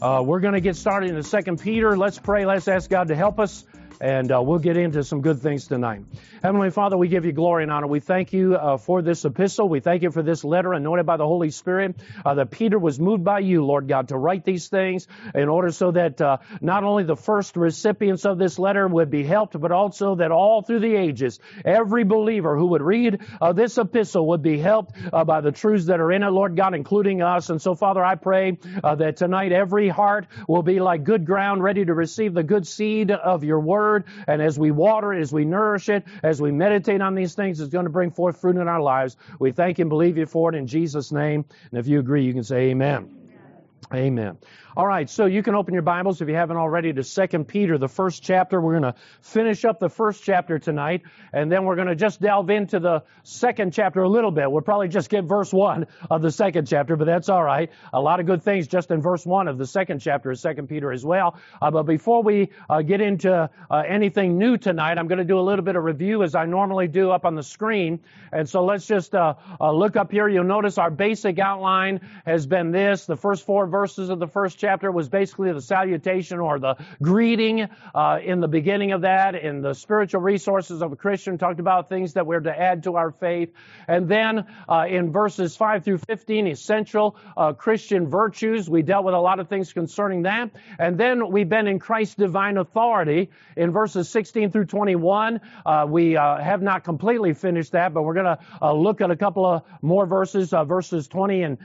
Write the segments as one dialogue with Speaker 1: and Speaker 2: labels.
Speaker 1: We're going to get started in the 2 Peter. Let's pray. Let's ask God to help us, and we'll get into some good things tonight. Heavenly Father, we give you glory and honor. We thank you for this epistle. We thank you for this letter anointed by the Holy Spirit, that Peter was moved by you, Lord God, to write these things in order so that not only the first recipients of this letter would be helped, but also that all through the ages, every believer who would read this epistle would be helped by the truths that are in it, Lord God, including us. And so, Father, I pray that tonight every heart will be like good ground, ready to receive the good seed of your word. And as we water it, as we nourish it, as we meditate on these things, it's going to bring forth fruit in our lives. We thank and believe you for it in Jesus' name. And if you agree, you can say amen. Amen. All right, so you can open your Bibles, if you haven't already, to 2 Peter, the first chapter. We're going to finish up the first chapter tonight, and then we're going to just delve into the second chapter a little bit. We'll probably just get verse 1 of the second chapter, but that's all right. A lot of good things just in verse 1 of the second chapter of 2 Peter as well. But before we get into anything new tonight, I'm going to do a little bit of review as I normally do up on the screen. And so let's just look up here. You'll notice our basic outline has been this. The first 4 verses of the first chapter was basically the salutation or the greeting in the beginning of that. In the spiritual resources of a Christian, talked about things that we're to add to our faith. And then in verses 5 through 15, essential Christian virtues. We dealt with a lot of things concerning that. And then we've been in Christ's divine authority in verses 16 through 21. We have not completely finished that, but we're going to look at a couple of more verses, verses 20 and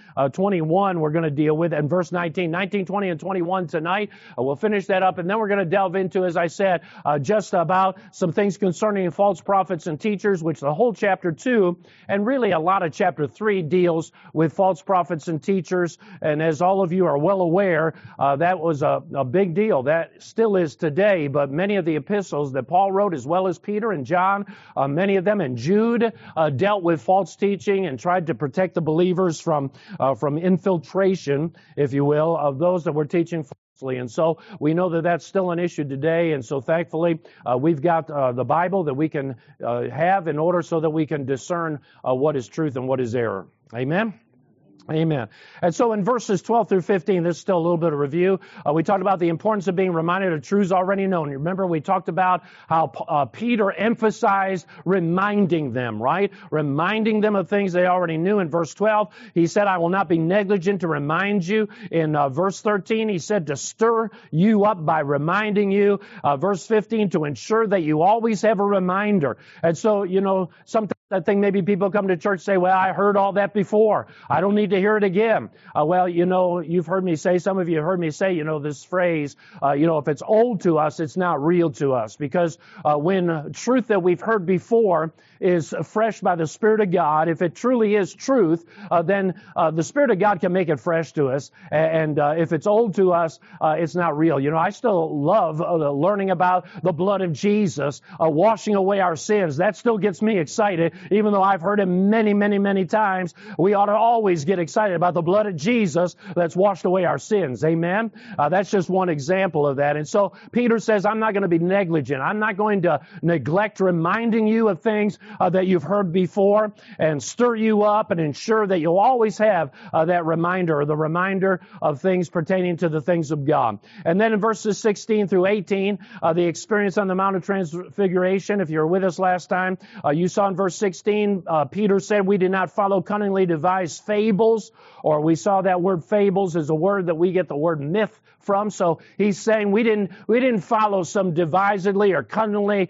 Speaker 1: 21 we're going to deal with, and verse 19, 20, and 21 tonight. We'll finish that up, and then we're going to delve into, as I said, just about some things concerning false prophets and teachers, which the whole chapter 2, and really a lot of chapter 3 deals with false prophets and teachers. And as all of you are well aware, that was a big deal. That still is today, but many of the epistles that Paul wrote, as well as Peter and John, many of them, and Jude, dealt with false teaching and tried to protect the believers from infiltration, if you will, of those that were teaching falsely. And so we know that that's still an issue today. And so thankfully, we've got the Bible that we can have in order so that we can discern what is truth and what is error. Amen? Amen. And so in verses 12 through 15, this is still a little bit of review. We talked about the importance of being reminded of truths already known. You remember we talked about how Peter emphasized reminding them, right? Reminding them of things they already knew. In verse 12, he said, I will not be negligent to remind you. In verse 13, he said to stir you up by reminding you. Verse 15, to ensure that you always have a reminder. And so, you know, sometimes I think maybe people come to church and say, well, I heard all that before. I don't need to hear it again. Well, you know, you've heard me say, some of you have heard me say, you know, this phrase, if it's old to us, it's not real to us. Because when truth that we've heard before is fresh by the Spirit of God, if it truly is truth, then the Spirit of God can make it fresh to us. And if it's old to us, it's not real. You know, I still love learning about the blood of Jesus washing away our sins. That still gets me excited. Even though I've heard it many, many, many times, we ought to always get excited about the blood of Jesus that's washed away our sins. Amen? That's just one example of that. And so Peter says, I'm not going to be negligent. I'm not going to neglect reminding you of things that you've heard before, and stir you up and ensure that you'll always have that reminder, or the reminder of things pertaining to the things of God. And then in verses 16 through 18, the experience on the Mount of Transfiguration. If you were with us last time, you saw in verse 16, Peter said, we did not follow cunningly devised fables, or we saw that word fables is a word that we get the word myth from. So he's saying we didn't follow some devisedly or cunningly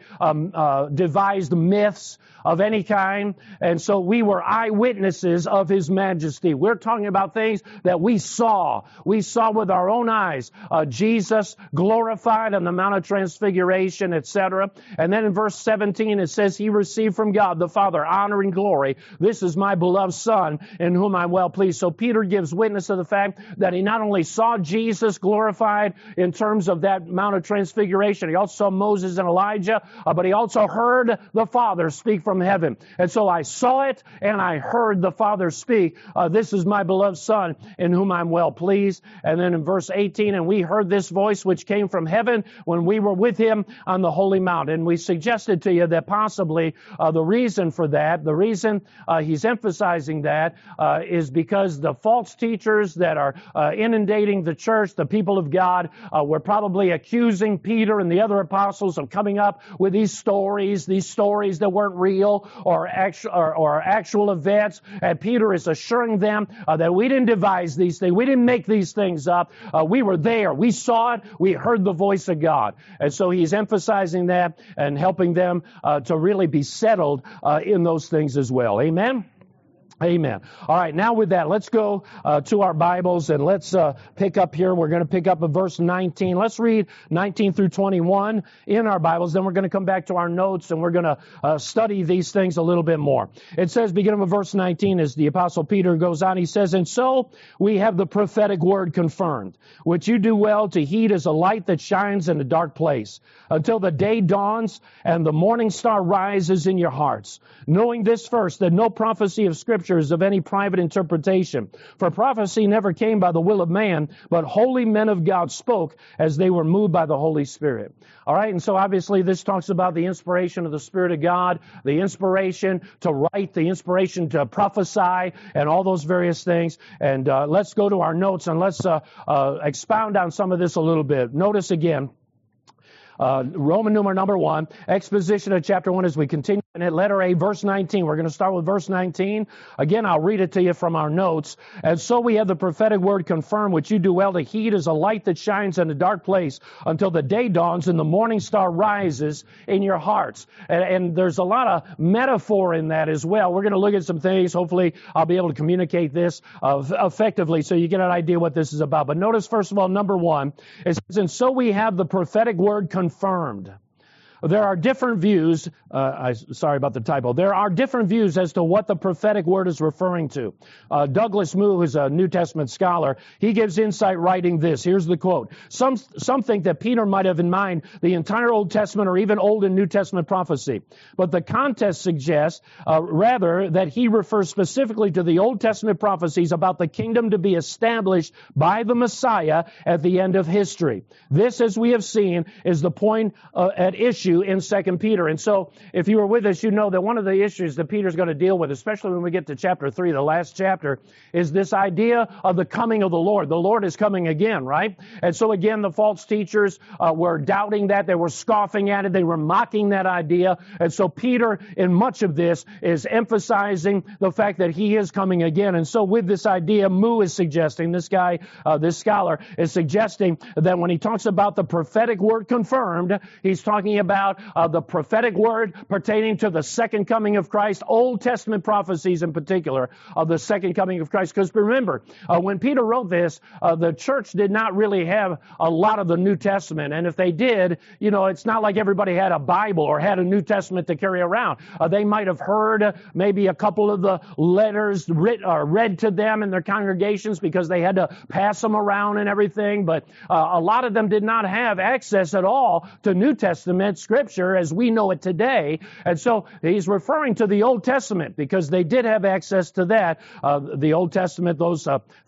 Speaker 1: devised myths of any kind. And so we were eyewitnesses of His majesty. We're talking about things that we saw. We saw with our own eyes Jesus glorified on the Mount of Transfiguration, etc. And then in verse 17 it says, He received from God the Father honor and glory. This is my beloved Son, in whom I'm well pleased. So Peter gives witness of the fact that he not only saw Jesus glorified in terms of that Mount of Transfiguration, he also saw Moses and Elijah, but he also heard the Father speak from heaven. And so I saw it and I heard the Father speak. This is my beloved Son, in whom I'm well pleased. And then in verse 18, and we heard this voice which came from heaven when we were with Him on the holy mount. And we suggested to you that possibly the reason for that, the reason he's emphasizing that is because the false teachers that are inundating the church, the people of God, were probably accusing Peter and the other apostles of coming up with these stories that weren't real or actual events. And Peter is assuring them that we didn't devise these things. We didn't make these things up. We were there. We saw it. We heard the voice of God. And so he's emphasizing that and helping them to really be settled in those things as well. Amen? Amen. All right, now with that, let's go to our Bibles and let's pick up here. We're going to pick up at verse 19. Let's read 19 through 21 in our Bibles. Then we're going to come back to our notes and we're going to study these things a little bit more. It says, beginning with verse 19, as the Apostle Peter goes on, he says, "And so we have the prophetic word confirmed, which you do well to heed as a light that shines in a dark place, until the day dawns and the morning star rises in your hearts. Knowing this first, that no prophecy of Scripture is of any private interpretation. For prophecy never came by the will of man, but holy men of God spoke as they were moved by the Holy Spirit." All right, and so obviously this talks about the inspiration of the Spirit of God, the inspiration to write, the inspiration to prophesy, and all those various things. And let's go to our notes and let's expound on some of this a little bit. Notice again, Roman numeral number 1, exposition of chapter 1 as we continue in it. Letter A, verse 19. We're going to start with verse 19. Again, I'll read it to you from our notes. "And so we have the prophetic word confirmed, which you do well to heed as a light that shines in a dark place until the day dawns and the morning star rises in your hearts." And there's a lot of metaphor in that as well. We're going to look at some things. Hopefully, I'll be able to communicate this effectively so you get an idea what this is about. But notice, first of all, number 1, it says, "And so we have the prophetic word confirmed." There are different views, sorry about the typo, there are different views as to what the prophetic word is referring to. Douglas Moo, who's a New Testament scholar, he gives insight writing this. Here's the quote. Some think that Peter might have in mind the entire Old Testament or even Old and New Testament prophecy. But the context suggests, rather, that he refers specifically to the Old Testament prophecies about the kingdom to be established by the Messiah at the end of history. This, as we have seen, is the point at issue in 2 Peter. And so, if you were with us, you know that one of the issues that Peter's going to deal with, especially when we get to chapter 3, the last chapter, is this idea of the coming of the Lord. The Lord is coming again, right? And so again, the false teachers were doubting that. They were scoffing at it. They were mocking that idea. And so Peter, in much of this, is emphasizing the fact that he is coming again. And so with this idea, Moo is suggesting, this scholar is suggesting that when he talks about the prophetic word confirmed, he's talking about the prophetic word pertaining to the second coming of Christ, Old Testament prophecies in particular of the second coming of Christ. Because remember, when Peter wrote this, the church did not really have a lot of the New Testament. And if they did, you know, it's not like everybody had a Bible or had a New Testament to carry around. They might have heard maybe a couple of the letters read to them in their congregations because they had to pass them around and everything. But a lot of them did not have access at all to New Testament Scripture as we know it today. And so he's referring to the Old Testament because they did have access to that. The Old Testament, those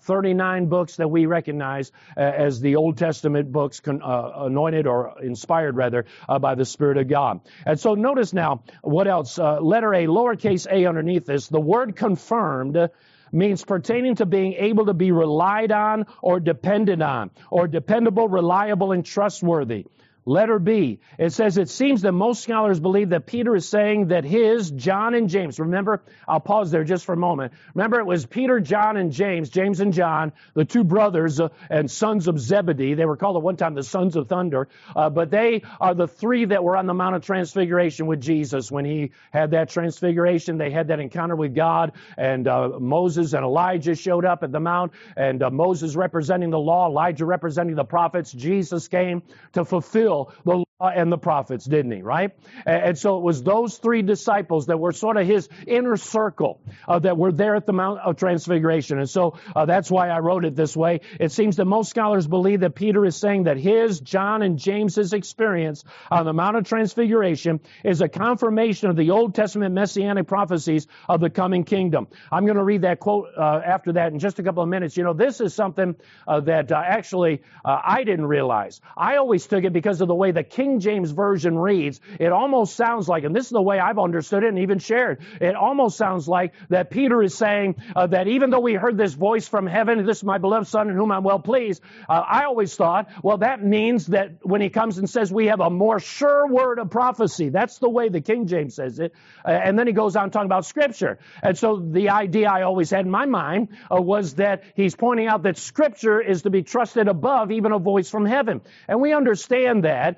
Speaker 1: 39 books that we recognize as the Old Testament books anointed or inspired rather by the Spirit of God. And so notice now what else? Letter A, lowercase a underneath this. The word confirmed means pertaining to being able to be relied on or depended on, or dependable, reliable, and trustworthy. Letter B, it says, it seems that most scholars believe that Peter is saying that his, John and James, remember, I'll pause there just for a moment. Remember, it was Peter, John, and James and John, the two brothers and sons of Zebedee. They were called at one time the sons of thunder, but they are the three that were on the Mount of Transfiguration with Jesus. When he had that transfiguration, they had that encounter with God, and Moses and Elijah showed up at the Mount, and Moses representing the law, Elijah representing the prophets. Jesus came to fulfill the law and the prophets, didn't he, right? And so it was those three disciples that were sort of his inner circle that were there at the Mount of Transfiguration. And so that's why I wrote it this way. It seems that most scholars believe that Peter is saying that his, John, and James's experience on the Mount of Transfiguration is a confirmation of the Old Testament messianic prophecies of the coming kingdom. I'm going to read that quote after that in just a couple of minutes. You know, this is something that actually I didn't realize. I always took it because of the way the kingdom King James Version reads, it almost sounds like, and this is the way I've understood it and even shared, it almost sounds like that Peter is saying that even though we heard this voice from heaven, this is my beloved Son in whom I'm well pleased, I always thought, well, that means that when he comes and says we have a more sure word of prophecy, that's the way the King James says it. And then he goes on talking about Scripture. And so the idea I always had in my mind was that he's pointing out that Scripture is to be trusted above even a voice from heaven. And we understand that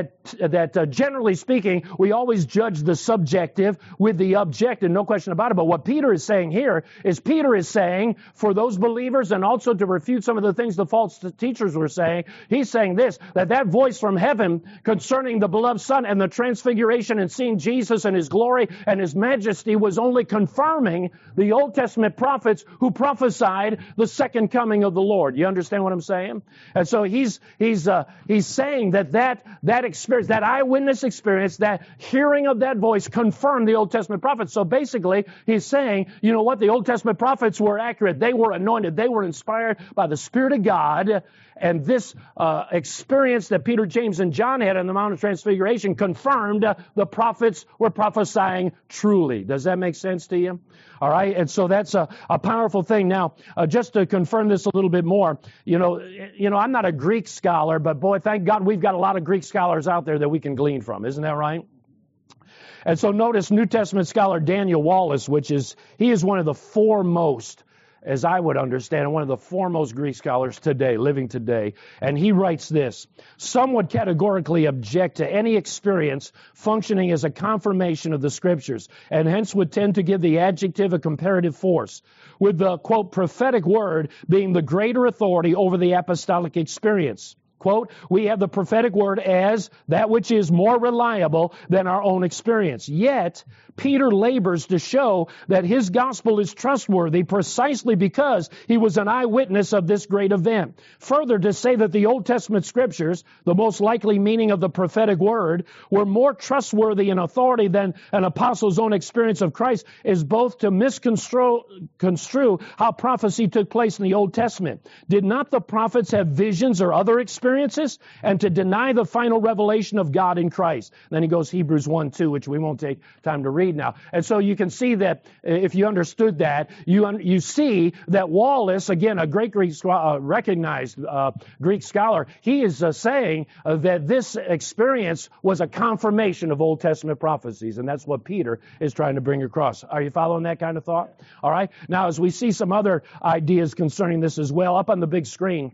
Speaker 1: generally speaking, we always judge the subjective with the objective, no question about it. But what Peter is saying here is Peter is saying for those believers, and also to refute some of the things the false teachers were saying, he's saying this, that voice from heaven concerning the beloved Son and the transfiguration and seeing Jesus and his glory and his majesty was only confirming the Old Testament prophets who prophesied the second coming of the Lord. You understand what I'm saying? And so he's saying that experience, that eyewitness experience, that hearing of that voice confirmed the Old Testament prophets. So basically, he's saying, you know what? The Old Testament prophets were accurate. They were anointed. They were inspired by the Spirit of God. And this experience that Peter, James, and John had on the Mount of Transfiguration confirmed the prophets were prophesying truly. Does that make sense to you? All right. And so that's a powerful thing. Now, just to confirm this a little bit more, you know, I'm not a Greek scholar, but boy, thank God we've got a lot of Greek scholars out there that we can glean from. Isn't that right? And so notice New Testament scholar Daniel Wallace, he is one of the foremost, as I would understand, one of the foremost Greek scholars today, living today. And he writes this: some would categorically object to any experience functioning as a confirmation of the Scriptures, and hence would tend to give the adjective a comparative force, with the, quote, prophetic word being the greater authority over the apostolic experience. Quote, we have the prophetic word as that which is more reliable than our own experience. Yet, Peter labors to show that his gospel is trustworthy precisely because he was an eyewitness of this great event. Further, to say that the Old Testament Scriptures, the most likely meaning of the prophetic word, were more trustworthy in authority than an apostle's own experience of Christ is both to misconstrue how prophecy took place in the Old Testament. Did not the prophets have visions or other experiences? And to deny the final revelation of God in Christ. Then he goes Hebrews 1:2, which we won't take time to read now. And so you can see that if you understood that, you see that Wallace, again, a great recognized Greek scholar, he is saying that this experience was a confirmation of Old Testament prophecies. And that's what Peter is trying to bring across. Are you following that kind of thought? All right. Now, as we see some other ideas concerning this as well, up on the big screen,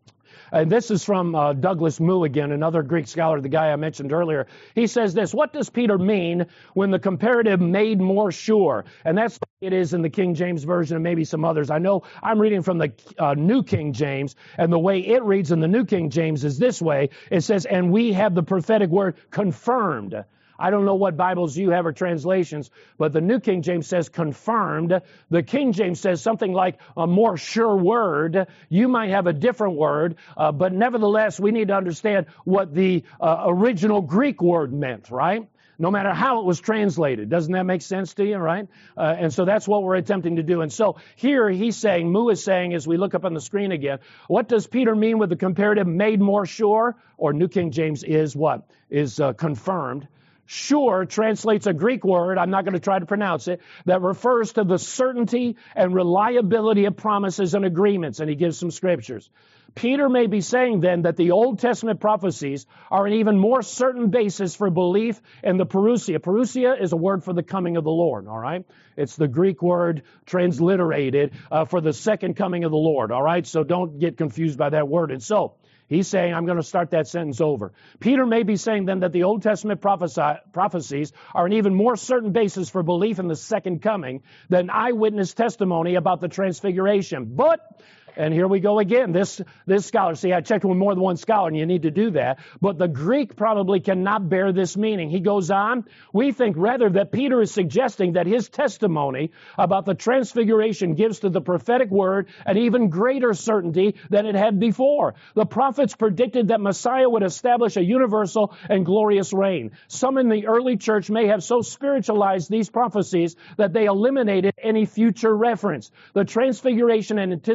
Speaker 1: and this is from Douglas Moo again, another Greek scholar, the guy I mentioned earlier. He says this: what does Peter mean when the comparative made more sure? And that's what it is in the King James Version and maybe some others. I know I'm reading from the New King James, and the way it reads in the New King James is this way. It says, and we have the prophetic word confirmed. I don't know what Bibles you have or translations, but the New King James says confirmed. The King James says something like a more sure word. You might have a different word, but nevertheless, we need to understand what the original Greek word meant, right? No matter how it was translated. Doesn't that make sense to you, right? And so that's what we're attempting to do. And so here he's saying, Moo is saying, as we look up on the screen again, what does Peter mean with the comparative made more sure? Or New King James is what? Is confirmed. Sure translates a Greek word, I'm not going to try to pronounce it, that refers to the certainty and reliability of promises and agreements, and he gives some scriptures. Peter may be saying then that the Old Testament prophecies are an even more certain basis for belief in the parousia. Parousia is a word for the coming of the Lord, all right? It's the Greek word transliterated for the second coming of the Lord, all right? So don't get confused by that word. And so, he's saying, I'm going to start that sentence over. Peter may be saying then that the Old Testament prophecies are an even more certain basis for belief in the second coming than eyewitness testimony about the transfiguration. But, and here we go again, this scholar, see, I checked with more than one scholar, and you need to do that, but the Greek probably cannot bear this meaning. He goes on, we think rather that Peter is suggesting that his testimony about the transfiguration gives to the prophetic word an even greater certainty than it had before. The prophets predicted that Messiah would establish a universal and glorious reign. Some in the early church may have so spiritualized these prophecies that they eliminated any future reference. The transfiguration and anticipation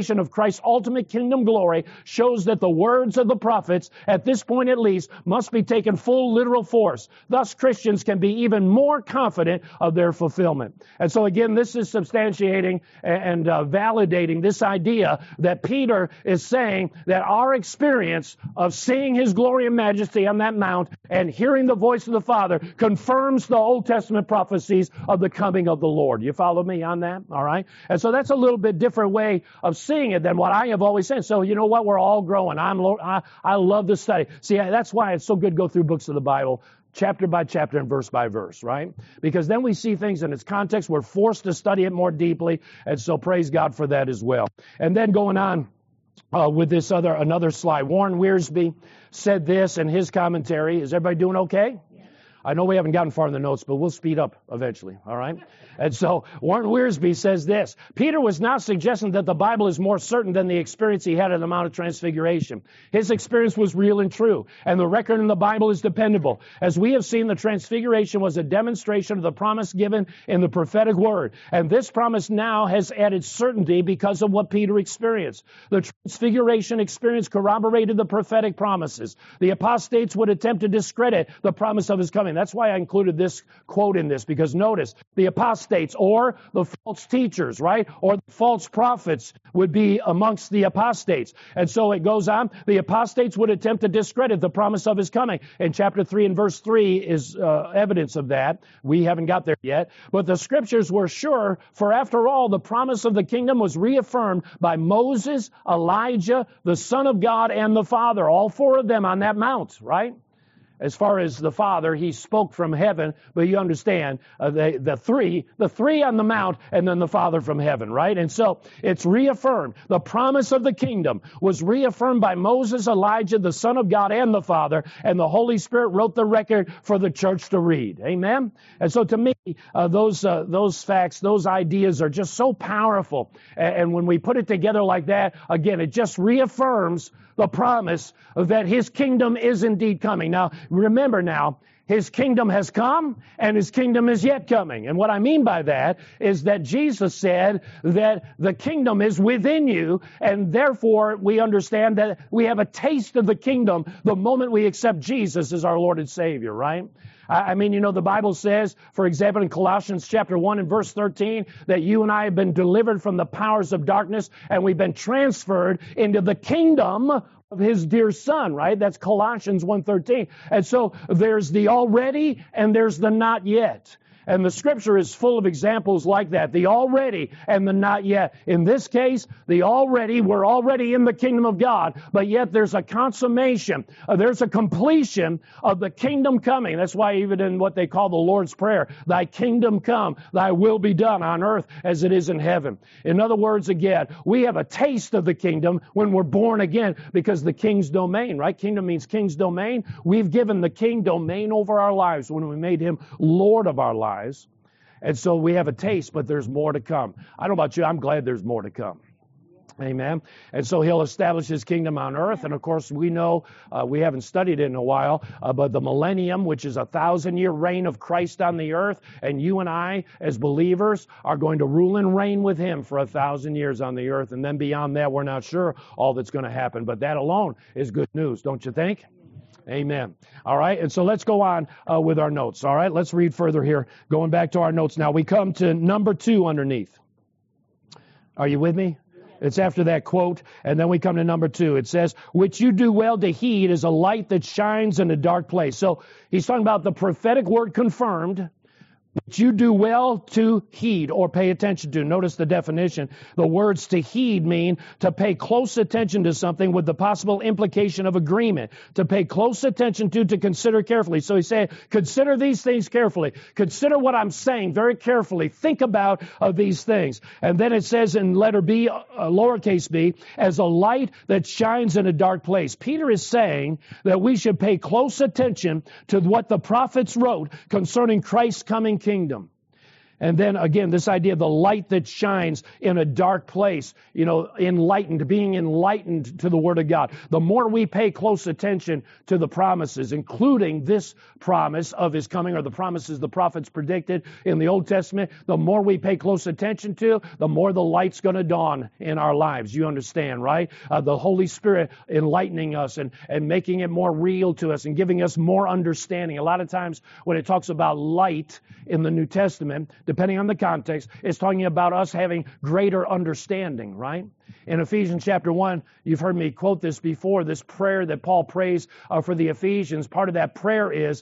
Speaker 1: revelation of Christ's ultimate kingdom glory shows that the words of the prophets, at this point at least, must be taken full literal force. Thus, Christians can be even more confident of their fulfillment. And so again, this is substantiating and validating this idea that Peter is saying that our experience of seeing his glory and majesty on that mount and hearing the voice of the Father confirms the Old Testament prophecies of the coming of the Lord. You follow me on that? All right? And so that's a little bit different way of seeing it than what I have always said. So you know what? We're all growing. I love the study. See, that's why it's so good to go through books of the Bible, chapter by chapter and verse by verse, right? Because then we see things in its context. We're forced to study it more deeply. And so praise God for that as well. And then going on with this another slide, Warren Wiersbe said this in his commentary. Is everybody doing okay? I know we haven't gotten far in the notes, but we'll speed up eventually, all right? And so Warren Wiersbe says this: Peter was not suggesting that the Bible is more certain than the experience he had at the Mount of Transfiguration. His experience was real and true, and the record in the Bible is dependable. As we have seen, the Transfiguration was a demonstration of the promise given in the prophetic word, and this promise now has added certainty because of what Peter experienced. The Transfiguration experience corroborated the prophetic promises. The apostates would attempt to discredit the promise of his coming. That's why I included this quote in this, because notice, the apostates or the false teachers, right, or the false prophets would be amongst the apostates. And so it goes on, the apostates would attempt to discredit the promise of his coming. And chapter 3 and verse 3 is evidence of that. We haven't got there yet. But the scriptures were sure, for after all, the promise of the kingdom was reaffirmed by Moses, Elijah, the Son of God, and the Father. All four of them on that mount, right? As far as the Father, he spoke from heaven, but you understand, the three on the mount, and then the Father from heaven, right? And so it's reaffirmed. The promise of the kingdom was reaffirmed by Moses, Elijah, the Son of God, and the Father, and the Holy Spirit wrote the record for the church to read. Amen? And so to me, those facts, those ideas are just so powerful. And when we put it together like that, again, it just reaffirms the promise that his kingdom is indeed coming. Now, remember now, his kingdom has come and his kingdom is yet coming. And what I mean by that is that Jesus said that the kingdom is within you, and therefore we understand that we have a taste of the kingdom the moment we accept Jesus as our Lord and Savior, right? I mean, you know, the Bible says, for example, in Colossians chapter 1 and verse 13, that you and I have been delivered from the powers of darkness and we've been transferred into the kingdom of his dear Son, right? That's Colossians 1:13. And so there's the already and there's the not yet. And the scripture is full of examples like that, the already and the not yet. In this case, the already, we're already in the kingdom of God, but yet there's a consummation, there's a completion of the kingdom coming. That's why even in what they call the Lord's Prayer, thy kingdom come, thy will be done on earth as it is in heaven. In other words, again, we have a taste of the kingdom when we're born again because the king's domain, right? Kingdom means king's domain. We've given the king domain over our lives when we made him Lord of our lives. And so we have a taste, but there's more to come. I don't know about you, I'm glad there's more to come. Amen. And so he'll establish his kingdom on earth. And of course, we know, we haven't studied it in a while, but the millennium, which is a 1,000-year reign of Christ on the earth, and you and I, as believers, are going to rule and reign with him for 1,000 years on the earth. And then beyond that, we're not sure all that's going to happen. But that alone is good news, don't you think? Amen. All right. And so let's go on with our notes. All right. Let's read further here. Going back to our notes now. We come to number 2 underneath. Are you with me? It's after that quote. And then we come to number 2. It says, which you do well to heed is a light that shines in a dark place. So he's talking about the prophetic word confirmed, which you do well to heed or pay attention to. Notice the definition. The words to heed mean to pay close attention to something with the possible implication of agreement. To pay close attention to consider carefully. So he's saying, consider these things carefully. Consider what I'm saying very carefully. Think about these things. And then it says in letter B, lowercase b, as a light that shines in a dark place. Peter is saying that we should pay close attention to what the prophets wrote concerning Christ's coming kingdom. And then again, this idea of the light that shines in a dark place, enlightened, being enlightened to the Word of God. The more we pay close attention to the promises, including this promise of His coming, or the promises the prophets predicted in the Old Testament, the more we pay close attention to, the more the light's going to dawn in our lives. You understand, right? The Holy Spirit enlightening us and making it more real to us and giving us more understanding. A lot of times when it talks about light in the New Testament, depending on the context, it's talking about us having greater understanding, right? In Ephesians chapter 1, you've heard me quote this before, this prayer that Paul prays for the Ephesians. Part of that prayer is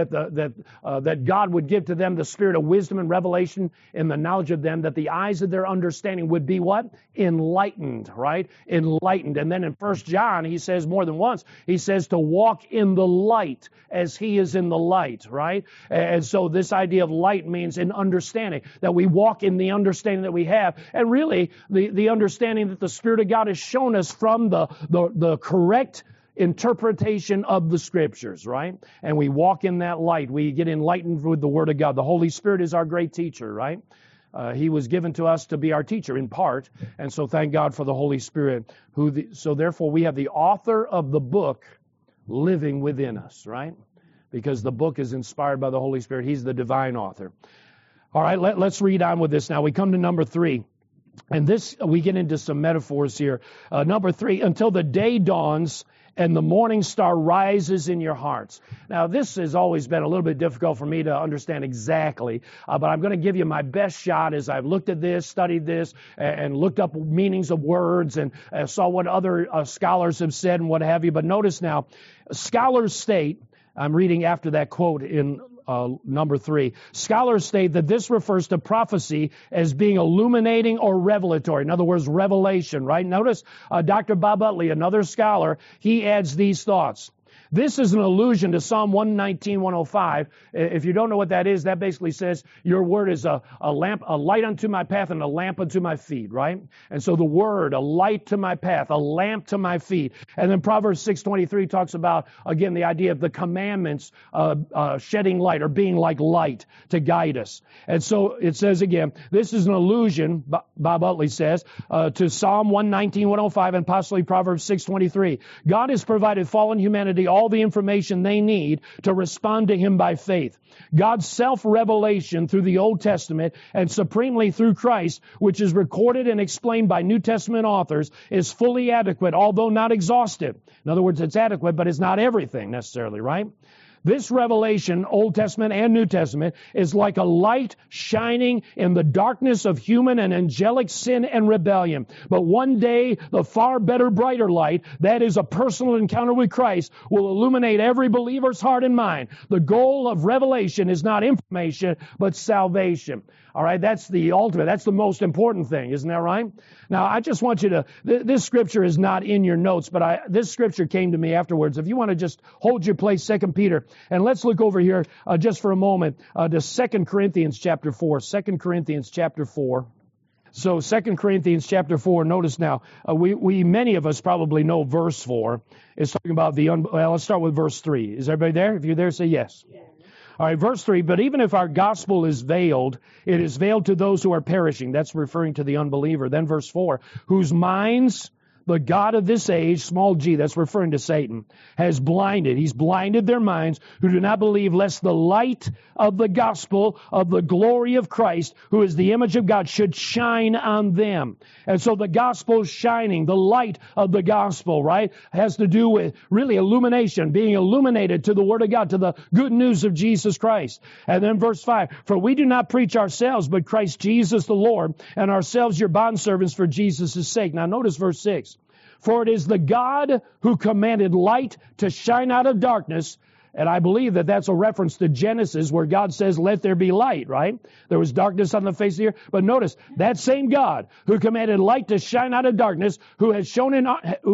Speaker 1: that God would give to them the spirit of wisdom and revelation in the knowledge of them, that the eyes of their understanding would be what? Enlightened, right? Enlightened. And then in 1 John, he says more than once, he says to walk in the light as he is in the light, right? And so this idea of light means in understanding, that we walk in the understanding that we have. And really, the understanding that the Spirit of God has shown us from the correct interpretation of the Scriptures, right? And we walk in that light. We get enlightened with the Word of God. The Holy Spirit is our great teacher, right? He was given to us to be our teacher in part. And so thank God for the Holy Spirit. So therefore we have the author of the book living within us, right? Because the book is inspired by the Holy Spirit. He's the divine author. All right, let's read on with this now. We come to number 3. And this, we get into some metaphors here. Number 3, until the day dawns and the morning star rises in your hearts. Now, this has always been a little bit difficult for me to understand exactly, but I'm going to give you my best shot as I've looked at this, studied this, and looked up meanings of words and saw what other scholars have said and what have you. But notice now, scholars state, I'm reading after that quote in number 3. Scholars state that this refers to prophecy as being illuminating or revelatory. In other words, revelation, right? Notice Dr. Bob Utley, another scholar, he adds these thoughts. This is an allusion to Psalm 119, 105. If you don't know what that is, that basically says, your word is a light unto my path and a lamp unto my feet, right? And so the word, a light to my path, a lamp to my feet. And then Proverbs 6:23 talks about, again, the idea of the commandments shedding light or being like light to guide us. And so it says again, this is an allusion, Bob Utley says, to Psalm 119, 105 and possibly Proverbs 6:23. God has provided fallen humanity all the information they need to respond to Him by faith. God's self-revelation through the Old Testament and supremely through Christ, which is recorded and explained by New Testament authors, is fully adequate, although not exhaustive. In other words, it's adequate, but it's not everything necessarily, right? This revelation, Old Testament and New Testament, is like a light shining in the darkness of human and angelic sin and rebellion. But one day, the far better, brighter light, that is a personal encounter with Christ, will illuminate every believer's heart and mind. The goal of revelation is not information, but salvation. All right, that's the ultimate. That's the most important thing, isn't that right? Now, I just want you to, this scripture is not in your notes, but this scripture came to me afterwards. If you want to just hold your place, 2 Peter, and let's look over here just for a moment to 2 Corinthians chapter 4. 2 Corinthians chapter 4. So 2 Corinthians chapter 4, notice now, many of us probably know verse 4. It's talking about well, let's start with verse 3. Is everybody there? If you're there, say yes. Yeah. All right, verse 3, but even if our gospel is veiled, it is veiled to those who are perishing. That's referring to the unbeliever. Then verse 4, whose minds the God of this age, small g, that's referring to Satan, has blinded. He's blinded their minds who do not believe, lest the light of the gospel of the glory of Christ, who is the image of God, should shine on them. And so the gospel shining, the light of the gospel, right, has to do with really illumination, being illuminated to the Word of God, to the good news of Jesus Christ. And then verse 5, for we do not preach ourselves, but Christ Jesus the Lord, and ourselves your bondservants for Jesus' sake. Now notice verse 6. For it is the God who commanded light to shine out of darkness. And I believe that that's a reference to Genesis where God says, let there be light, right? There was darkness on the face of the earth. But notice, that same God who commanded light to shine out of darkness, who has shown in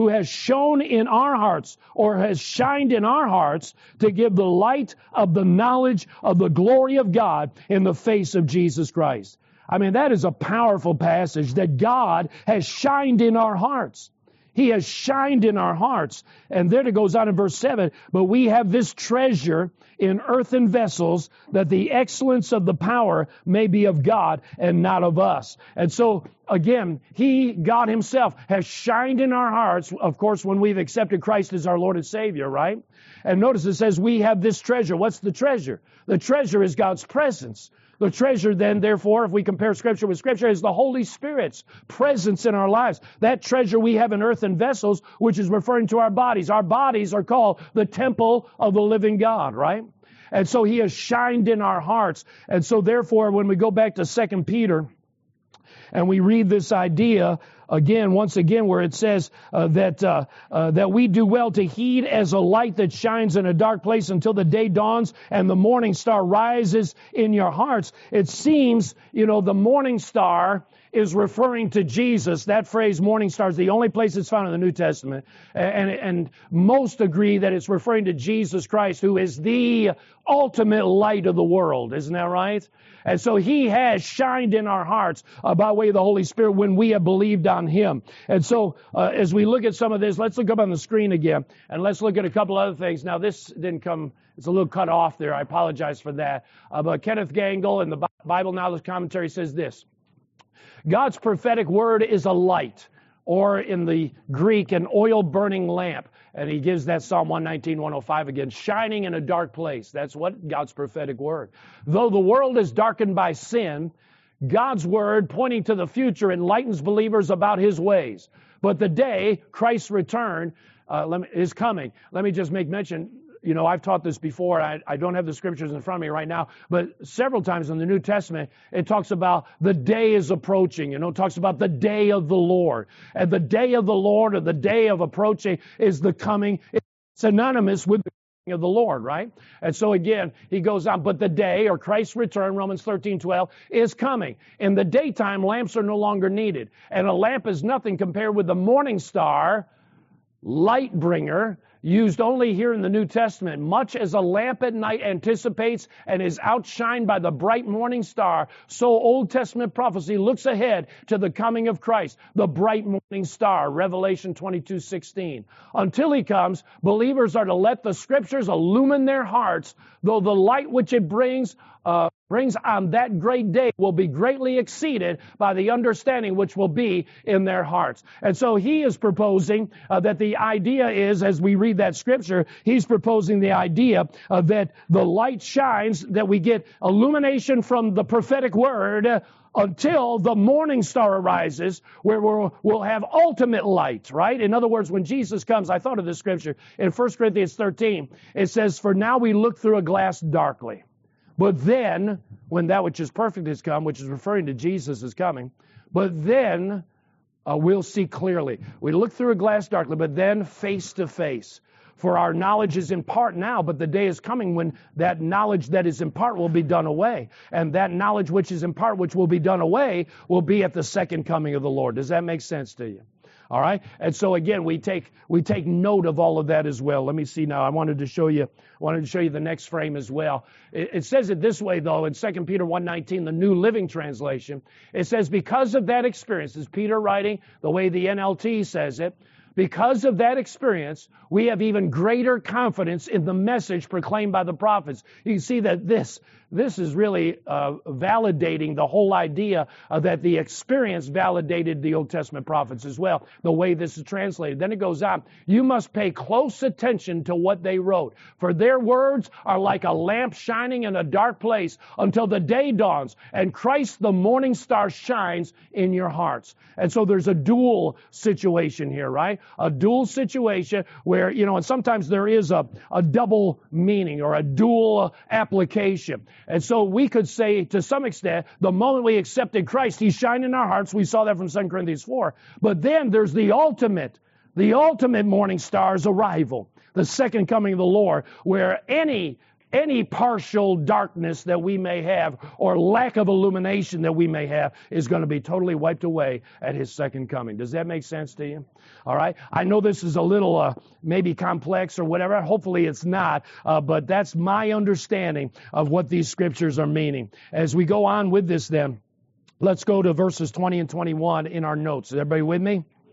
Speaker 1: our hearts, or has shined in our hearts, to give the light of the knowledge of the glory of God in the face of Jesus Christ. I mean, that is a powerful passage, that God has shined in our hearts. He has shined in our hearts. And then it goes on in verse 7, but we have this treasure in earthen vessels, that the excellence of the power may be of God and not of us. And so, again, God himself, has shined in our hearts, of course, when we've accepted Christ as our Lord and Savior, right? And notice it says we have this treasure. What's the treasure? The treasure is God's presence. The treasure then, therefore, if we compare Scripture with Scripture, is the Holy Spirit's presence in our lives. That treasure we have in earthen vessels, which is referring to our bodies. Our bodies are called the temple of the living God, right? And so he has shined in our hearts. And so therefore, when we go back to 2 Peter, and we read this idea once again, where it says that we do well to heed as a light that shines in a dark place until the day dawns and the morning star rises in your hearts. It seems, the morning star is referring to Jesus. That phrase, morning star, is the only place it's found in the New Testament. And most agree that it's referring to Jesus Christ, who is the ultimate light of the world. Isn't that right? And so he has shined in our hearts by way of the Holy Spirit when we have believed on him. And so as we look at some of this, let's look up on the screen again, and let's look at a couple other things. Now, this didn't come, it's a little cut off there. I apologize for that. But Kenneth Gangle in the Bible Knowledge Commentary says this: God's prophetic word is a light, or in the Greek, an oil-burning lamp. And he gives that Psalm 119, 105 again, shining in a dark place. That's what God's prophetic word. Though the world is darkened by sin, God's word, pointing to the future, enlightens believers about his ways. But the day, Christ's return, is coming. Let me just make mention, I've taught this before. I don't have the scriptures in front of me right now, but several times in the New Testament, it talks about the day is approaching. It talks about the day of the Lord. And the day of the Lord, or the day of approaching, is the coming. It's synonymous with the coming of the Lord, right? And so again, he goes on, but the day, or Christ's return, Romans 13:12, is coming. In the daytime, lamps are no longer needed. And a lamp is nothing compared with the morning star, light bringer, used only here in the New Testament. Much as a lamp at night anticipates and is outshined by the bright morning star, so Old Testament prophecy looks ahead to the coming of Christ, the bright morning star, Revelation 22:16. Until he comes, believers are to let the scriptures illumine their hearts, though the light which it brings on that great day will be greatly exceeded by the understanding which will be in their hearts. And so he is proposing that the idea is, as we read that scripture, he's proposing the idea that the light shines, that we get illumination from the prophetic word until the morning star arises, where we'll have ultimate light, right? In other words, when Jesus comes, I thought of this scripture in 1 Corinthians 13, it says, "For now we look through a glass darkly. But then, when that which is perfect has come," which is referring to Jesus is coming, "but then we'll see clearly." We look through a glass darkly, but then face to face. For our knowledge is in part now, but the day is coming when that knowledge that is in part will be done away. And that knowledge which is in part, which will be done away, will be at the second coming of the Lord. Does that make sense to you? All right. And so again, we take note of all of that as well. Let me see now. I wanted to show you the next frame as well. It says it this way, though, in 2 Peter 1:19, the New Living Translation. It says, because of that experience, is Peter writing the way the NLT says it, because of that experience, we have even greater confidence in the message proclaimed by the prophets. You can see that this is really validating the whole idea that the experience validated the Old Testament prophets as well, the way this is translated. Then it goes on, you must pay close attention to what they wrote, for their words are like a lamp shining in a dark place until the day dawns and Christ the morning star shines in your hearts. And so there's a dual situation here, right? A dual situation where, and sometimes there is a double meaning or a dual application. And so we could say, to some extent, the moment we accepted Christ, He shined in our hearts. We saw that from 2 Corinthians 4. But then there's the ultimate morning star's arrival, the second coming of the Lord, where any partial darkness that we may have or lack of illumination that we may have is going to be totally wiped away at His second coming. Does that make sense to you? All right. I know this is a little maybe complex or whatever. Hopefully it's not. But that's my understanding of what these scriptures are meaning. As we go on with this then, let's go to verses 20 and 21 in our notes. Is everybody with me?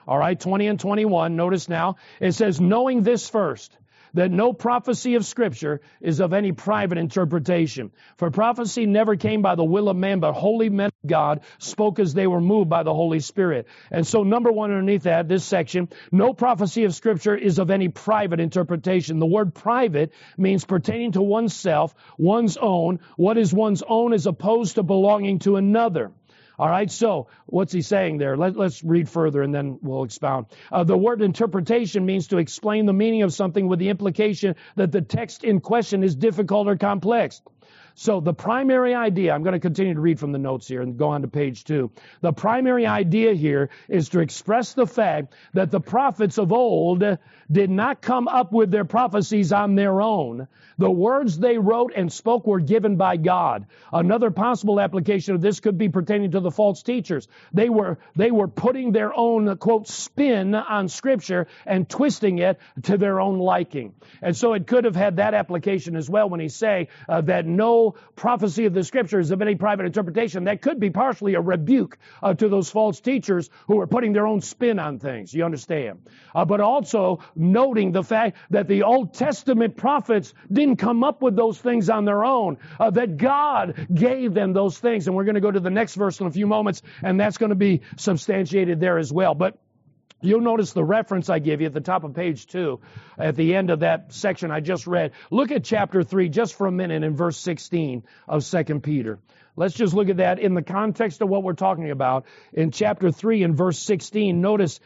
Speaker 1: All right, 20 and 21. Notice now, it says, knowing this first, that no prophecy of Scripture is of any private interpretation. For prophecy never came by the will of man, but holy men of God spoke as they were moved by the Holy Spirit. And so number one underneath that, this section, no prophecy of Scripture is of any private interpretation. The word private means pertaining to oneself, one's own. What is one's own as opposed to belonging to another. All right, so what's he saying there? Let's read further and then we'll expound. The word interpretation means to explain the meaning of something with the implication that the text in question is difficult or complex. So the primary idea, I'm going to continue to read from the notes here and go on to page 2. The primary idea here is to express the fact that the prophets of old did not come up with their prophecies on their own. The words they wrote and spoke were given by God. Another possible application of this could be pertaining to the false teachers. They were putting their own, quote, spin on Scripture and twisting it to their own liking. And so it could have had that application as well when he say that no prophecy of the Scriptures of any private interpretation. That could be partially a rebuke to those false teachers who are putting their own spin on things. You understand? But also noting the fact that the Old Testament prophets didn't come up with those things on their own, that God gave them those things. And we're going to go to the next verse in a few moments, and that's going to be substantiated there as well. But you'll notice the reference I give you at the top of page 2, at the end of that section I just read. Look at chapter 3 just for a minute in verse 16 of 2 Peter. Let's just look at that in the context of what we're talking about. In chapter 3 and verse 16, notice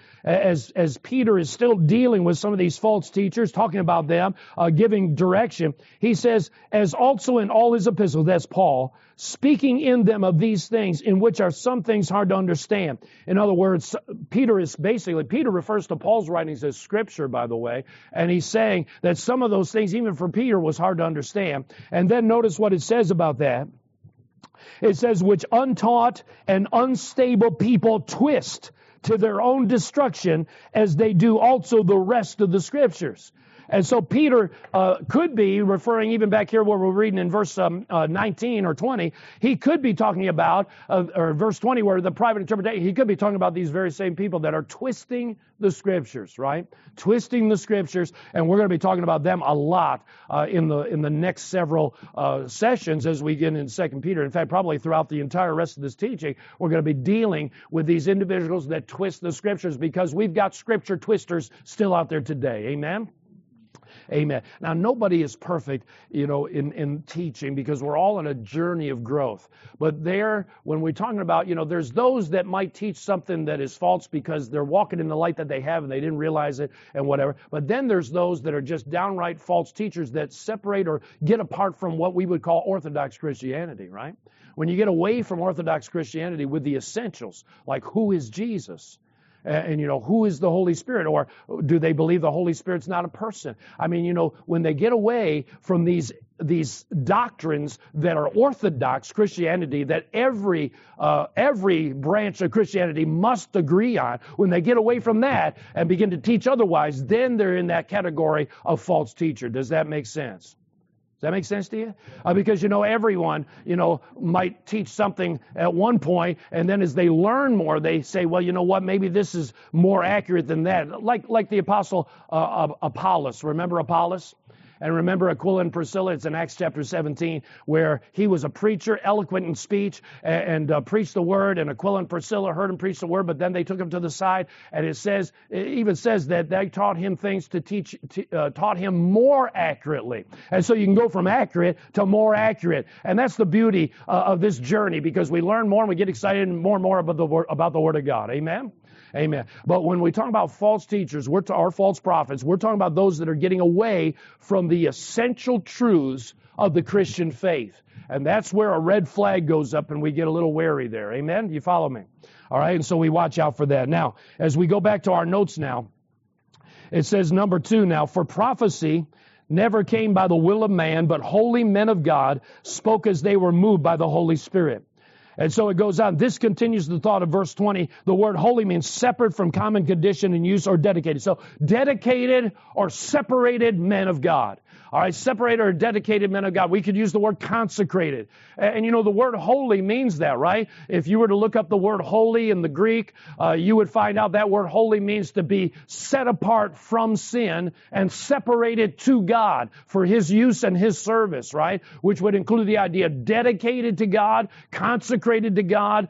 Speaker 1: as Peter is still dealing with some of these false teachers, talking about them, giving direction, he says, as also in all his epistles, that's Paul, speaking in them of these things, in which are some things hard to understand. In other words, Peter refers to Paul's writings as Scripture, by the way, and he's saying that some of those things, even for Peter, was hard to understand. And then notice what it says about that. It says, which untaught and unstable people twist to their own destruction, as they do also the rest of the Scriptures. And so Peter could be referring, even back here where we're reading in verse 19 or 20, he could be talking about, or verse 20 where the private interpretation, he could be talking about these very same people that are twisting the Scriptures, right? Twisting the Scriptures, and we're going to be talking about them a lot in the next several sessions as we get in 2 Peter. In fact, probably throughout the entire rest of this teaching, we're going to be dealing with these individuals that twist the Scriptures, because we've got Scripture twisters still out there today. Amen? Amen. Now, nobody is perfect, in teaching, because we're all on a journey of growth. But when we're talking about, there's those that might teach something that is false because they're walking in the light that they have and they didn't realize it and whatever. But then there's those that are just downright false teachers that separate or get apart from what we would call Orthodox Christianity, right? When you get away from Orthodox Christianity with the essentials, like who is Jesus? And who is the Holy Spirit? Or do they believe the Holy Spirit's not a person? I mean, when they get away from these doctrines that are Orthodox Christianity, that every branch of Christianity must agree on, when they get away from that and begin to teach otherwise, then they're in that category of false teacher. Does that make sense? Does that make sense to you? Because, everyone, might teach something at one point, and then as they learn more, they say, well, you know what, maybe this is more accurate than that. Like the apostle Apollos. Remember Apollos? And remember Aquila and Priscilla, it's in Acts chapter 17, where he was a preacher, eloquent in speech, and preached the word, and Aquila and Priscilla heard him preach the word, but then they took him to the side, and it even says that they taught him things taught him more accurately. And so you can go from accurate to more accurate. And that's the beauty of this journey, because we learn more and we get excited more and more about the Word of God. Amen? Amen. But when we talk about false teachers, or false prophets, we're talking about those that are getting away from the essential truths of the Christian faith. And that's where a red flag goes up and we get a little wary there. Amen? You follow me? All right, and so we watch out for that. Now, as we go back to our notes now, it says number 2 now, for prophecy never came by the will of man, but holy men of God spoke as they were moved by the Holy Spirit. And so it goes on. This continues the thought of verse 20. The word holy means separate from common condition and use, or dedicated. So dedicated or separated men of God. All right, separated or dedicated men of God. We could use the word consecrated. And you know, the word holy means that, right? If you were to look up the word holy in the Greek, you would find out that word holy means to be set apart from sin and separated to God for His use and His service, right? Which would include the idea dedicated to God, consecrated to God,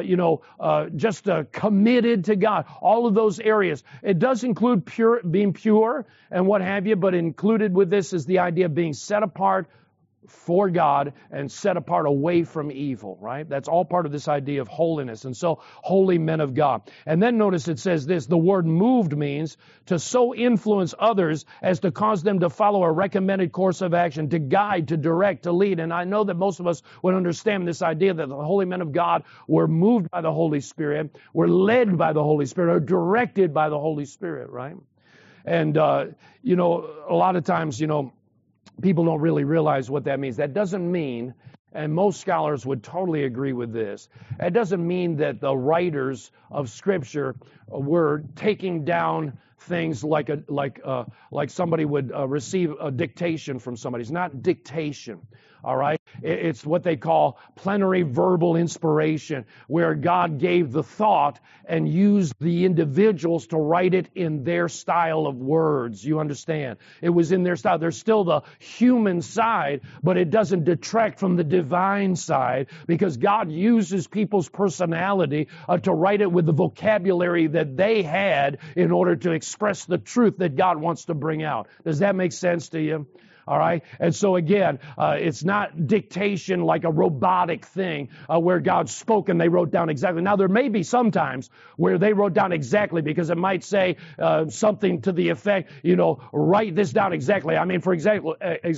Speaker 1: just committed to God. All of those areas. It does include being pure and what have you, but included with this is the idea of being set apart for God and set apart away from evil, right? That's all part of this idea of holiness. And so, holy men of God. And then notice it says this, the word moved means to so influence others as to cause them to follow a recommended course of action, to guide, to direct, to lead. And I know that most of us would understand this idea that the holy men of God were moved by the Holy Spirit, were led by the Holy Spirit, or directed by the Holy Spirit, right? And, a lot of times, people don't really realize what that means. That doesn't mean, and most scholars would totally agree with this, it doesn't mean that the writers of Scripture were taking down things like somebody would receive a dictation from somebody. It's not dictation. All right? It's what they call plenary verbal inspiration, where God gave the thought and used the individuals to write it in their style of words. You understand? It was in their style. There's still the human side, but it doesn't detract from the divine side, because God uses people's personality to write it with the vocabulary that they had in order to express the truth that God wants to bring out. Does that make sense to you? All right. And so again, it's not dictation like a robotic thing where God spoke and they wrote down exactly. Now, there may be sometimes where they wrote down exactly, because it might say something to the effect, write this down exactly. I mean, for example,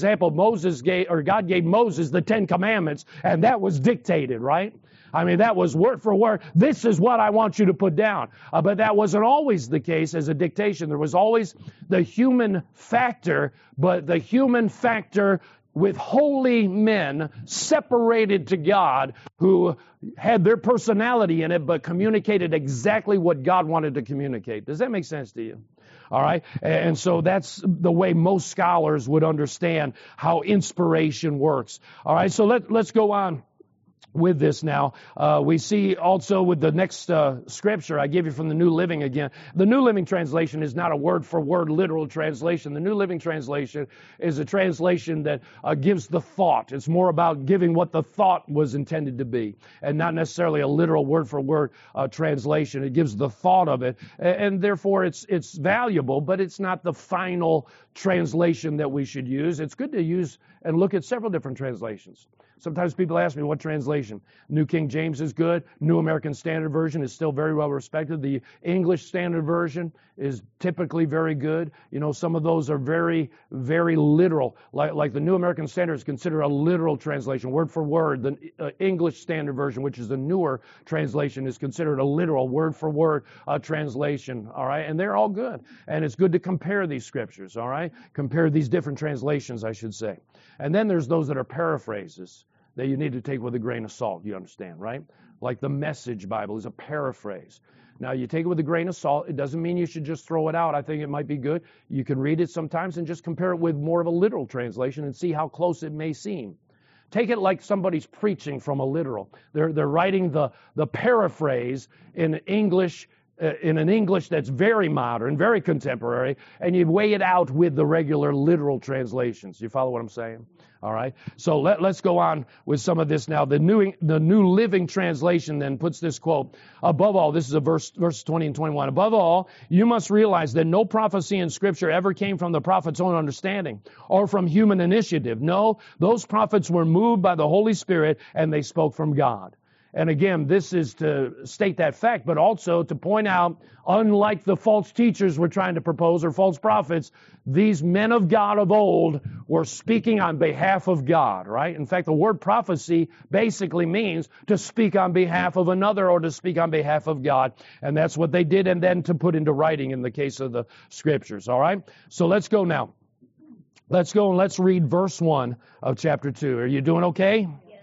Speaker 1: God gave Moses the 10 Commandments, and that was dictated, right? I mean, that was word for word. This is what I want you to put down. But that wasn't always the case as a dictation. There was always the human factor, but the human factor with holy men separated to God who had their personality in it, but communicated exactly what God wanted to communicate. Does that make sense to you? All right. And so that's the way most scholars would understand how inspiration works. All right. So let's go on with this now. We see also with the next scripture I give you from the New Living again. The New Living Translation is not a word-for-word literal translation. The New Living Translation is a translation that gives the thought. It's more about giving what the thought was intended to be, and not necessarily a literal word-for-word translation. It gives the thought of it, and therefore it's valuable, but it's not the final translation that we should use. It's good to use and look at several different translations. Sometimes people ask me, what translation? New King James is good. New American Standard Version is still very well respected. The English Standard Version is typically very good. Some of those are very, very literal. Like the New American Standard is considered a literal translation, word for word. The English Standard Version, which is a newer translation, is considered a literal, word for word translation. All right? And they're all good. And it's good to compare these scriptures. All right? Compare these different translations, I should say. And then there's those that are paraphrases that you need to take with a grain of salt, you understand, right? Like the Message Bible is a paraphrase. Now, you take it with a grain of salt. It doesn't mean you should just throw it out. I think it might be good. You can read it sometimes and just compare it with more of a literal translation and see how close it may seem. Take it like somebody's preaching from a literal. They're writing the paraphrase in English, in an English that's very modern, very contemporary, and you weigh it out with the regular literal translations. You follow what I'm saying? All right. So let's go on with some of this now. The New Living Translation then puts this quote, above all, this is a verse 20 and 21. Above all, you must realize that no prophecy in Scripture ever came from the prophet's own understanding or from human initiative. No, those prophets were moved by the Holy Spirit and they spoke from God. And again, this is to state that fact, but also to point out, unlike the false teachers were trying to propose or false prophets, these men of God of old were speaking on behalf of God, right? In fact, the word prophecy basically means to speak on behalf of another or to speak on behalf of God. And that's what they did, and then to put into writing in the case of the Scriptures, all right? So let's go now. Let's go and let's read verse 1 of chapter 2. Are you doing okay?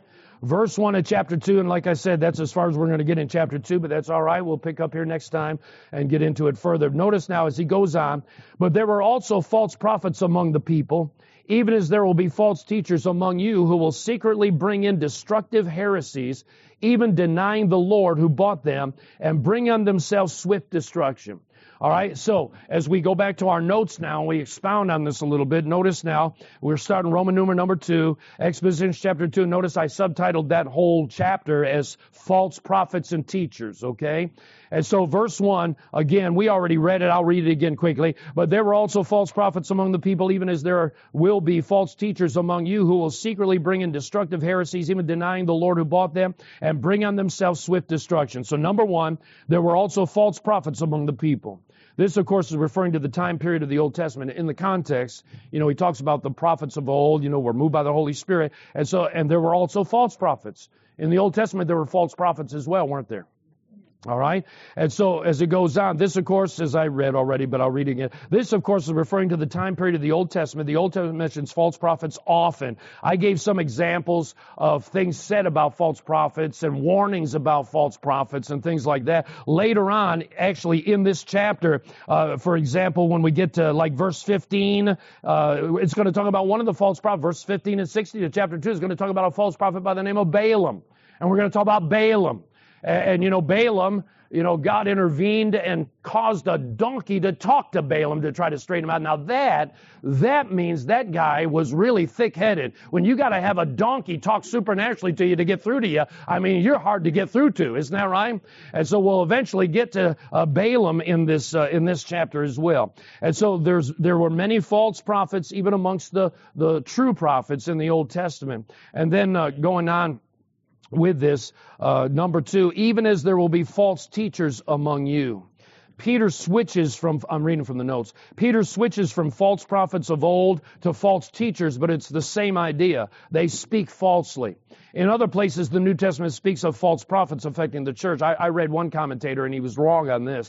Speaker 1: verse 1 of chapter 2, and like I said, that's as far as we're going to get in chapter 2, but that's all right. We'll pick up here next time and get into it further. Notice now as he goes on, but there were also false prophets among the people, even as there will be false teachers among you who will secretly bring in destructive heresies, even denying the Lord who bought them, and bring on themselves swift destruction. All right, so as we go back to our notes now, we expound on this a little bit. Notice now, we're starting Roman numeral number 2, Exposition chapter 2. Notice I subtitled that whole chapter as False Prophets and Teachers, okay? And so verse 1, again, we already read it. I'll read it again quickly. But there were also false prophets among the people, even as there will be false teachers among you who will secretly bring in destructive heresies, even denying the Lord who bought them, and bring on themselves swift destruction. So number 1, there were also false prophets among the people. This, of course, is referring to the time period of the Old Testament. In the context, he talks about the prophets of old, were moved by the Holy Spirit. And there were also false prophets. In the Old Testament, there were false prophets as well, weren't there? All right? And so as it goes on, this, of course, as I read already, but I'll read it again. This, of course, is referring to the time period of the Old Testament. The Old Testament mentions false prophets often. I gave some examples of things said about false prophets and warnings about false prophets and things like that. Later on, actually, in this chapter, for example, when we get to like verse 15, it's going to talk about one of the false prophets. Verse 15 and 16 of chapter 2 is going to talk about a false prophet by the name of Balaam. And we're going to talk about Balaam. And Balaam, God intervened and caused a donkey to talk to Balaam to try to straighten him out. Now that means that guy was really thick-headed. When you got to have a donkey talk supernaturally to you to get through to you, you're hard to get through to, isn't that right? And so we'll eventually get to Balaam in this chapter as well. And so there were many false prophets, even amongst the true prophets in the Old Testament. And then going on with this, number 2, even as there will be false teachers among you. Peter switches from, I'm reading from the notes, Peter switches from false prophets of old to false teachers, but it's the same idea. They speak falsely. In other places, the New Testament speaks of false prophets affecting the church. I read one commentator, and he was wrong on this.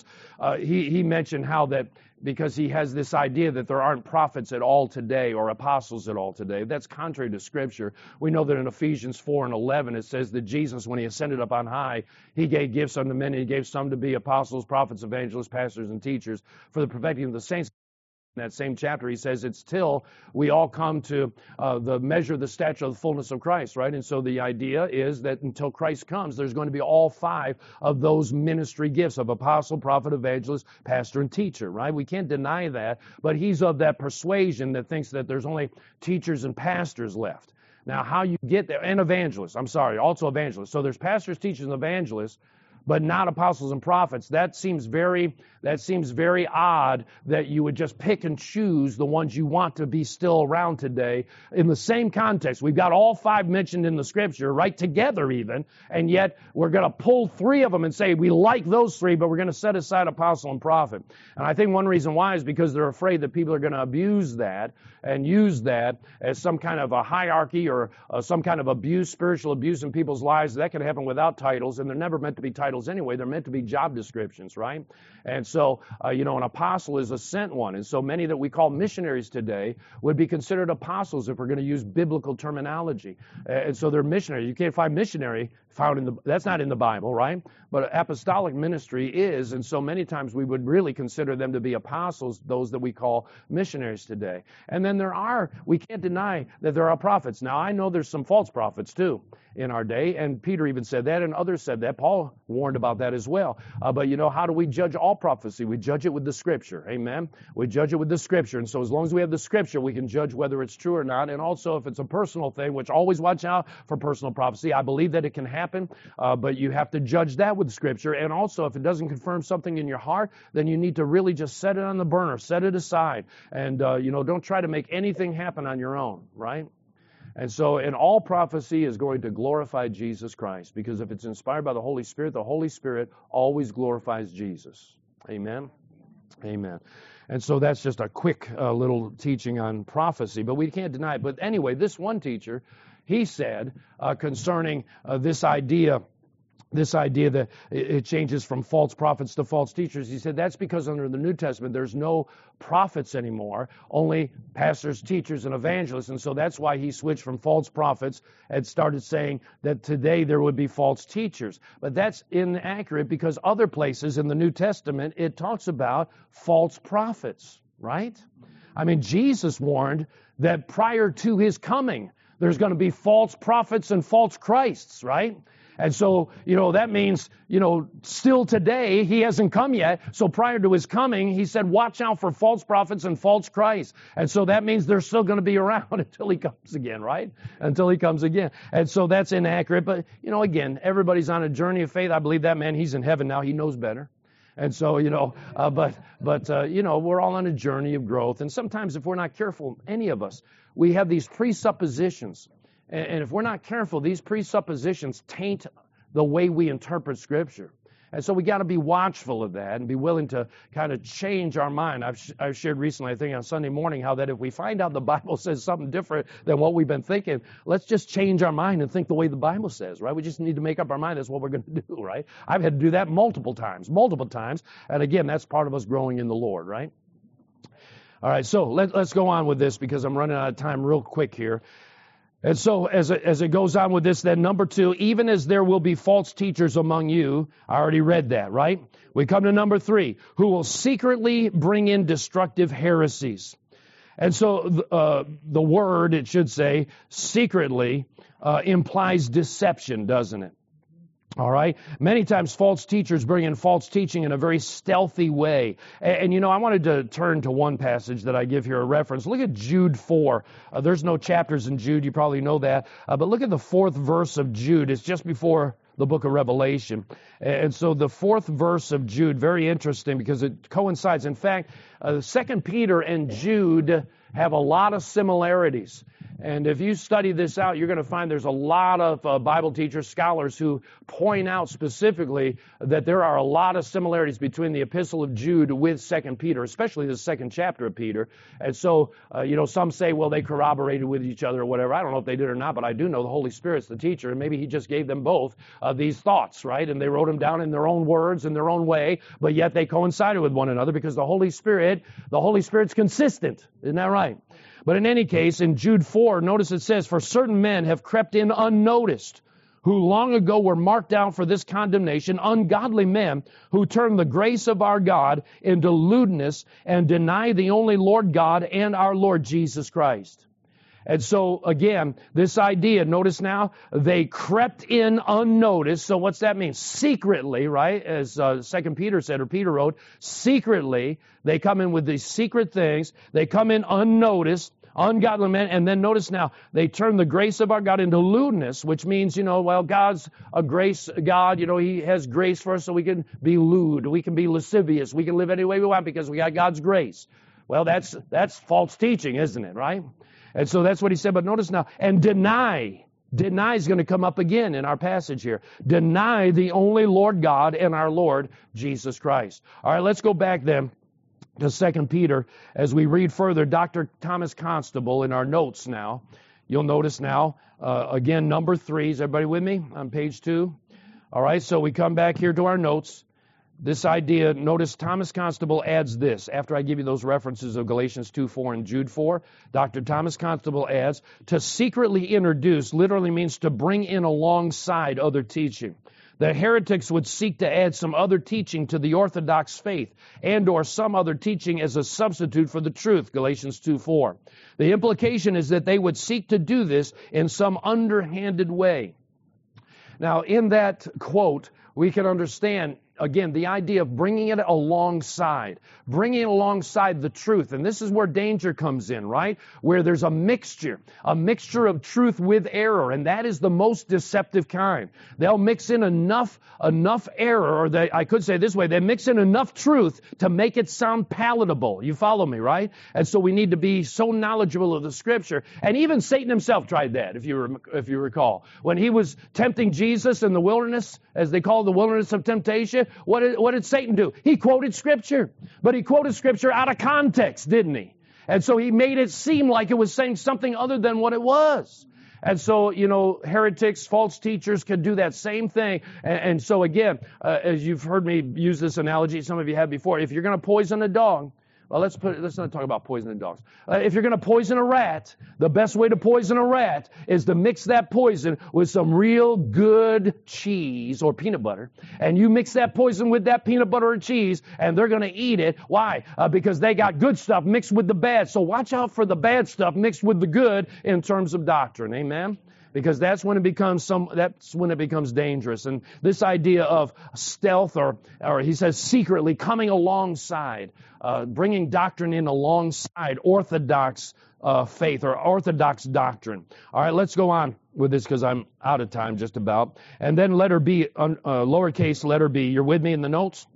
Speaker 1: He mentioned how that because he has this idea that there aren't prophets at all today or apostles at all today. That's contrary to Scripture. We know that in Ephesians 4 and 11, it says that Jesus, when he ascended up on high, he gave gifts unto men, and he gave some to be apostles, prophets, evangelists, pastors, and teachers for the perfecting of the saints. In that same chapter, he says it's till we all come to the measure, the stature of the fullness of Christ, right? And so the idea is that until Christ comes, there's going to be all 5 of those ministry gifts of apostle, prophet, evangelist, pastor, and teacher, right? We can't deny that, but he's of that persuasion that thinks that there's only teachers and pastors left. Now, how you get there, and evangelists, also evangelists. So there's pastors, teachers, and evangelists, but not apostles and prophets. That seems very odd that you would just pick and choose the ones you want to be still around today in the same context. We've got all 5 mentioned in the Scripture, right together even, and yet we're going to pull 3 of them and say we like those 3, but we're going to set aside apostle and prophet. And I think one reason why is because they're afraid that people are going to abuse that and use that as some kind of a hierarchy or some kind of abuse, spiritual abuse in people's lives. That can happen without titles, and they're never meant to be titles anyway. They're meant to be job descriptions, right? And so, an apostle is a sent one. And so many that we call missionaries today would be considered apostles if we're going to use biblical terminology. And so they're missionaries. You can't find missionary that's not in the Bible, right? But apostolic ministry is, and so many times we would really consider them to be apostles, those that we call missionaries today. And then we can't deny that there are prophets. Now, I know there's some false prophets too in our day, and Peter even said that, and others said that. Paul warned about that as well. But how do we judge all prophecy? We judge it with the Scripture, amen? We judge it with the Scripture, and so as long as we have the Scripture, we can judge whether it's true or not, and also if it's a personal thing, which always watch out for personal prophecy. I believe that it can happen, but you have to judge that with Scripture, and also if it doesn't confirm something in your heart, then you need to really just set it on the burner, set it aside, and don't try to make anything happen on your own, right? And so, in all prophecy is going to glorify Jesus Christ, because if it's inspired by the Holy Spirit always glorifies Jesus. Amen? Amen. And so that's just a quick little teaching on prophecy, but we can't deny it. But anyway, this one teacher, he said concerning this idea this idea that it changes from false prophets to false teachers. He said that's because under the New Testament there's no prophets anymore, only pastors, teachers, and evangelists. And so that's why he switched from false prophets and started saying that today there would be false teachers. But that's inaccurate because other places in the New Testament it talks about false prophets, right? I mean, Jesus warned that prior to his coming, there's going to be false prophets and false Christs, right? And so, that means, still today, he hasn't come yet. So prior to his coming, he said, watch out for false prophets and false Christs. And so that means they're still going to be around until he comes again, right? Until he comes again. And so that's inaccurate. But, again, everybody's on a journey of faith. I believe that man, he's in heaven now. He knows better. And so, we're all on a journey of growth. And sometimes if we're not careful, any of us, we have these presuppositions. And if we're not careful, these presuppositions taint the way we interpret Scripture. And so we got to be watchful of that and be willing to kind of change our mind. I've shared recently, I think on Sunday morning, how that if we find out the Bible says something different than what we've been thinking, let's just change our mind and think the way the Bible says, right? We just need to make up our mind. That's what we're going to do, right? I've had to do that multiple times. And again, that's part of us growing in the Lord, right? All right, so let's go on with this because I'm running out of time real quick here. And so as it goes on with this, then number 2, even as there will be false teachers among you, I already read that, right? We come to number 3, who will secretly bring in destructive heresies. And so the word, it should say, secretly, implies deception, doesn't it? All right. Many times false teachers bring in false teaching in a very stealthy way. And I wanted to turn to one passage that I give here a reference. Look at Jude 4. There's no chapters in Jude. You probably know that. But look at the 4th verse of Jude. It's just before the book of Revelation. And so the 4th verse of Jude, very interesting because it coincides. In fact, 2 Peter and Jude have a lot of similarities. And if you study this out, you're going to find there's a lot of Bible teachers, scholars who point out specifically that there are a lot of similarities between the epistle of Jude with 2 Peter, especially the 2nd chapter of Peter. And so, some say, well, they corroborated with each other or whatever. I don't know if they did or not, but I do know the Holy Spirit's the teacher, and maybe he just gave them both these thoughts, right? And they wrote them down in their own words, in their own way, but yet they coincided with one another because the Holy Spirit's consistent. Isn't that right? But in any case, in Jude 4, notice it says, for certain men have crept in unnoticed, who long ago were marked out for this condemnation, ungodly men who turn the grace of our God into lewdness and deny the only Lord God and our Lord Jesus Christ. And so, again, this idea, notice now, they crept in unnoticed. So what's that mean? Secretly, right? As 2 Peter said, or Peter wrote, secretly, they come in with these secret things. They come in unnoticed, ungodly men. And then notice now, they turn the grace of our God into lewdness, which means, God's a grace God. He has grace for us so we can be lewd. We can be lascivious. We can live any way we want because we got God's grace. Well, that's false teaching, isn't it, right? And so that's what he said. But notice now, and deny is going to come up again in our passage here. Deny the only Lord God and our Lord Jesus Christ. All right, let's go back then to 2 Peter as we read further. Dr. Thomas Constable in our notes now. You'll notice now, again, number 3. Is everybody with me on page 2? All right, so we come back here to our notes. This idea, notice Thomas Constable adds this. After I give you those references of Galatians 2:4 and Jude 4, Dr. Thomas Constable adds, to secretly introduce literally means to bring in alongside other teaching. The heretics would seek to add some other teaching to the Orthodox faith and or some other teaching as a substitute for the truth, Galatians 2:4. The implication is that they would seek to do this in some underhanded way. Now, in that quote, we can understand, again, the idea of bringing it alongside the truth. And this is where danger comes in, right? Where there's a mixture of truth with error. And that is the most deceptive kind. They'll mix in enough error, or I could say this way, they mix in enough truth to make it sound palatable. You follow me, right? And so we need to be so knowledgeable of the Scripture. And even Satan himself tried that, if you recall. When he was tempting Jesus in the wilderness, as they call the wilderness of temptation, what did Satan do? He quoted Scripture. But he quoted Scripture out of context, didn't he? And so he made it seem like it was saying something other than what it was. And so, heretics, false teachers can do that same thing. And so again, as you've heard me use this analogy, some of you have before, if you're going to poison a dog, well, let's not talk about poisoning dogs. If you're going to poison a rat, the best way to poison a rat is to mix that poison with some real good cheese or peanut butter. And you mix that poison with that peanut butter and cheese, and they're going to eat it. Why? Because they got good stuff mixed with the bad. So watch out for the bad stuff mixed with the good in terms of doctrine. Amen? Because that's when it becomes dangerous. And this idea of stealth, or he says secretly coming alongside, bringing doctrine in alongside orthodox faith or orthodox doctrine. All right, let's go on with this because I'm out of time just about. And then letter B, lowercase letter B. You're with me in the notes?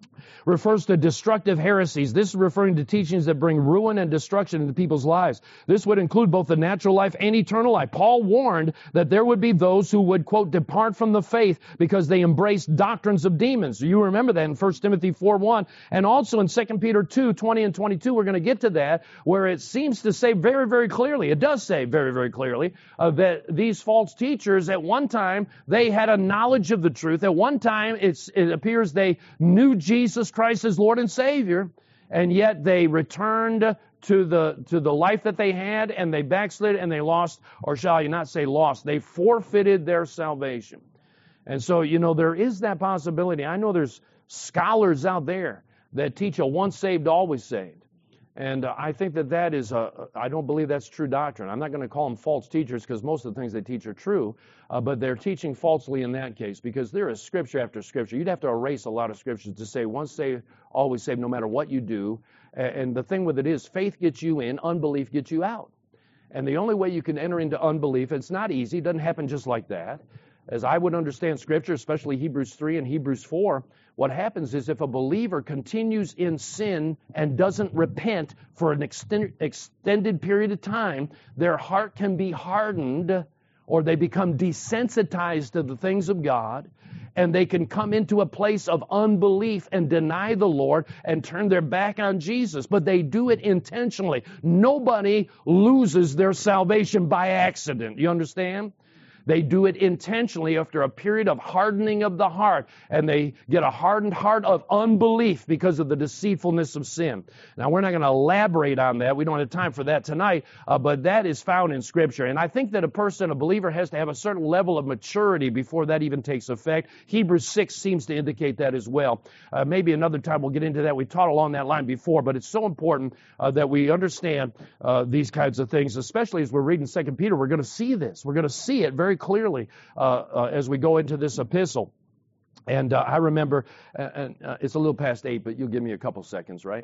Speaker 1: Refers to destructive heresies. This is referring to teachings that bring ruin and destruction into people's lives. This would include both the natural life and eternal life. Paul warned that there would be those who would, quote, depart from the faith because they embraced doctrines of demons. You remember that in 1 Timothy 4:1. And also in 2 Peter 2:20 and 22, we're going to get to that, where it seems to say very, very clearly, it does say very, very clearly, that these false teachers at one time, they had a knowledge of the truth. At one time, it appears they knew Jesus Christ as Lord and Savior, and yet they returned to the life that they had, and they backslid, and they lost, or shall you not say lost, they forfeited their salvation. And so, there is that possibility. I know there's scholars out there that teach a once saved, always saved. And I think that is I don't believe that's true doctrine. I'm not going to call them false teachers because most of the things they teach are true, but they're teaching falsely in that case because there is scripture after scripture. You'd have to erase a lot of scriptures to say once saved, always saved, no matter what you do. And the thing with it is faith gets you in, unbelief gets you out. And the only way you can enter into unbelief, it's not easy, it doesn't happen just like that. As I would understand Scripture, especially Hebrews 3 and Hebrews 4, what happens is if a believer continues in sin and doesn't repent for an extended period of time, their heart can be hardened or they become desensitized to the things of God, and they can come into a place of unbelief and deny the Lord and turn their back on Jesus. But they do it intentionally. Nobody loses their salvation by accident. You understand? They do it intentionally after a period of hardening of the heart, and they get a hardened heart of unbelief because of the deceitfulness of sin. Now, we're not going to elaborate on that. We don't have time for that tonight, but that is found in Scripture. And I think that a believer, has to have a certain level of maturity before that even takes effect. Hebrews 6 seems to indicate that as well. Maybe another time we'll get into that. We taught along that line before, but it's so important that we understand these kinds of things, especially as we're reading 2 Peter. We're going to see this. We're going to see it very clearly as we go into this epistle. And I remember, it's a little past 8, but you'll give me a couple seconds, right?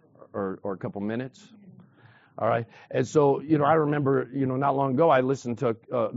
Speaker 1: Or a couple minutes. All right. And so, I remember, not long ago, I listened to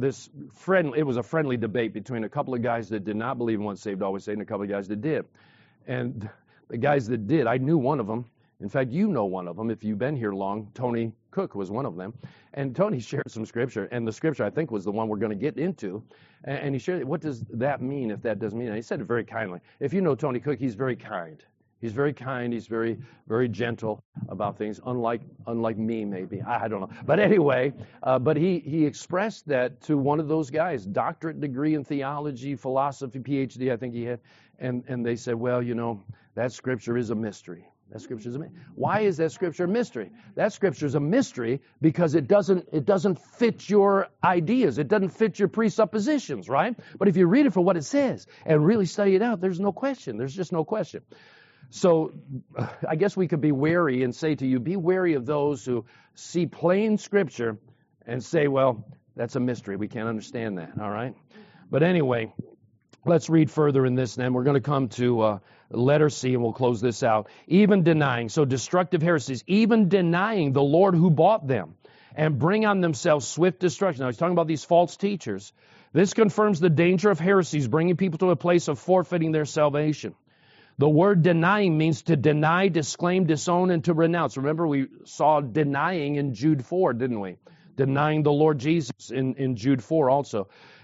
Speaker 1: it was a friendly debate between a couple of guys that did not believe in once saved, always saved, and a couple of guys that did. And the guys that did, I knew one of them. In fact, you know one of them. If you've been here long, Tony Cook was one of them. And Tony shared some scripture, and the scripture, I think, was the one we're going to get into. And he shared, what does that mean if that doesn't mean? And he said it very kindly. If you know Tony Cook, he's very kind. He's very kind. He's very, very gentle about things, unlike me, maybe. I don't know. But anyway, but he expressed that to one of those guys, doctorate degree in theology, philosophy, PhD, I think he had. And they said, well, that scripture is a mystery. That scripture is a mystery. Why is that scripture a mystery? That scripture is a mystery because it doesn't fit your ideas. It doesn't fit your presuppositions, right? But if you read it for what it says and really study it out, there's no question. There's just no question. So I guess we could be wary and say to you, be wary of those who see plain scripture and say, well, that's a mystery. We can't understand that, all right? But anyway, let's read further in this then. We're going to come to letter C, and we'll close this out. Even denying, so destructive heresies, even denying the Lord who bought them, and bring on themselves swift destruction. Now, he's talking about these false teachers. This confirms the danger of heresies, bringing people to a place of forfeiting their salvation. The word denying means to deny, disclaim, disown, and to renounce. Remember, we saw denying in Jude 4, didn't we? Denying the Lord Jesus in Jude 4 also.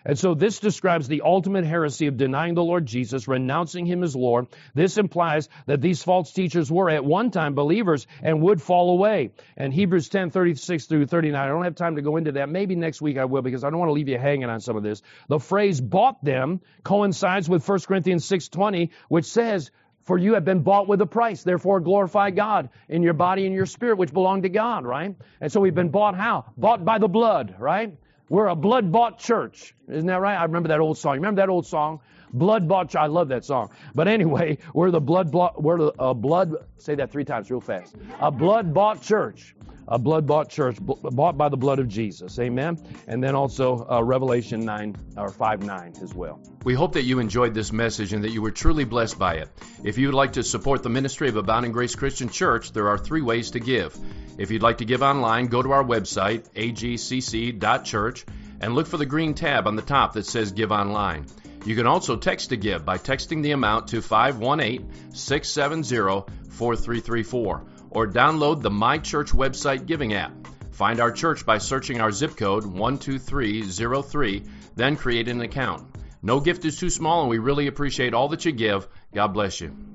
Speaker 1: And so this describes the ultimate heresy of denying the Lord Jesus, renouncing him as Lord. This implies that these false teachers were at one time believers and would fall away. And Hebrews 10:36 through 39, I don't have time to go into that. Maybe next week I will, because I don't want to leave you hanging on some of this. The phrase bought them coincides with 1 Corinthians 6:20, which says, for you have been bought with a price, therefore glorify God in your body and your spirit, which belong to God, right? And so we've been bought how? Bought by the blood, right? We're a blood-bought church. Isn't that right? I remember that old song. You remember that old song? Blood-bought. I love that song. But anyway, we're say that 3 times real fast. A blood-bought church. A blood-bought church, bought by the blood of Jesus. Amen? And then also Revelation 5:9 as well.
Speaker 2: We hope that you enjoyed this message and that you were truly blessed by it. If you would like to support the ministry of Abounding Grace Christian Church, there are 3 ways to give. If you'd like to give online, go to our website, agcc.church, and look for the green tab on the top that says Give Online. You can also text to give by texting the amount to 518-670-4334, or download the My Church website giving app. Find our church by searching our zip code 12303, then create an account. No gift is too small, and we really appreciate all that you give. God bless you.